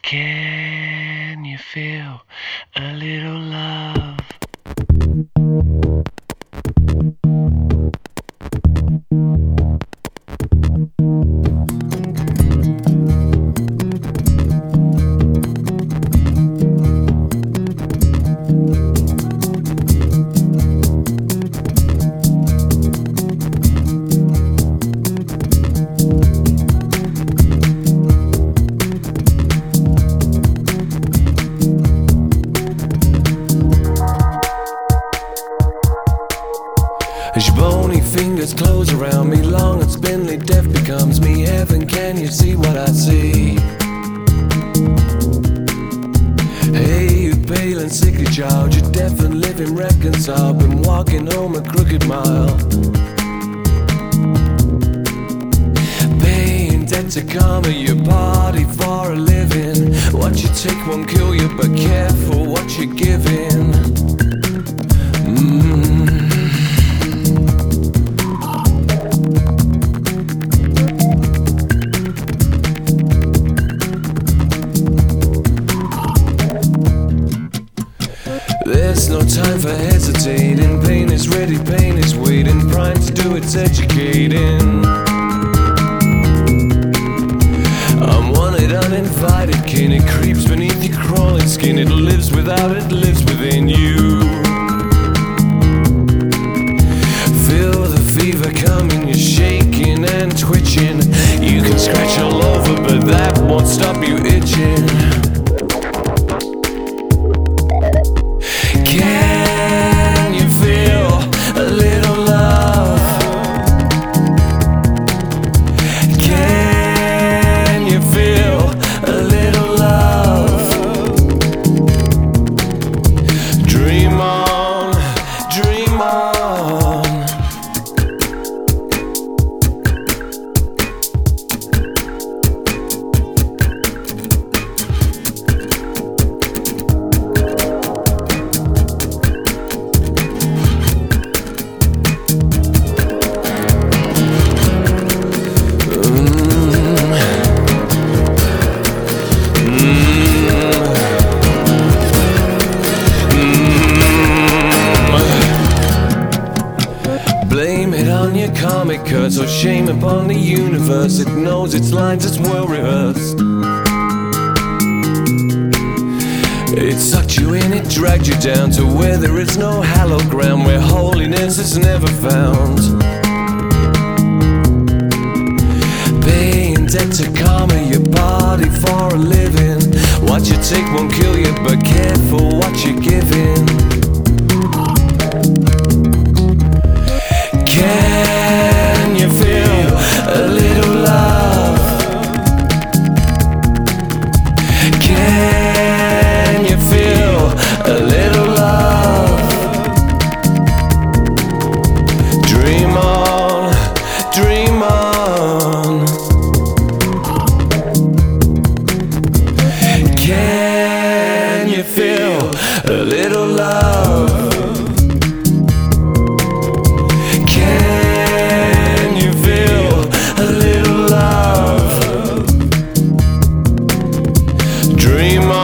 Can you feel a little love? As your bony fingers close around me, long and spindly death becomes me. Heaven, can you see what I see? Hey, you pale and sickly child, you're deaf and living reconciled, been walking home a crooked mile. Paying debt to karma, you party for a living. What you take won't kill you, but careful what you're giving. There's no time for hesitating. Pain is ready, pain is waiting. Prime to do its educating. I'm wanted, uninvited kin. It creeps beneath your crawling skin. It lives without, it lives within you. Feel the fever coming, you're shaking and twitching. You can scratch all over, but that won't stop you itching. Can you feel a little love? Can you feel a little love? Dream on, dream on. Blame it on your karmic curse, or shame upon the universe. It knows its lines, it's well rehearsed. It sucked you in, it dragged you down to where there is no hallowed ground, where holiness is never found. Paying debt to karma, your body for a living. What you take won't kill you, but careful what you're giving. Can you feel a little love? Can you feel a little love? Dream on, dream on. Can you feel a little love? Can you feel a little love? Dream on.